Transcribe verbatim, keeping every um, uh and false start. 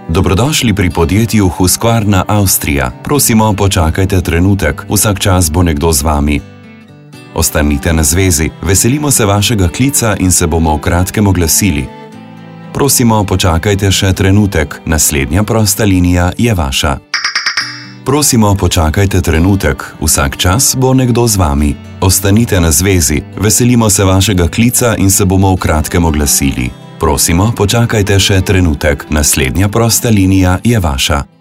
Dobrodošli pri podjetju Husqvarna Avstrija. Prosimo, počakajte trenutek, vsak čas bo nekdo z vami. Ostanite na zvezi, veselimo se vašega klica in se bomo v kratkem oglasili. Prosimo, počakajte še trenutek, naslednja prosta linija je vaša. Prosimo, počakajte trenutek, vsak čas bo nekdo z vami. Ostanite na zvezi, veselimo se vašega klica in se bomo v kratkem oglasili. Prosimo, počakajte še trenutek, naslednja prosta linija je vaša.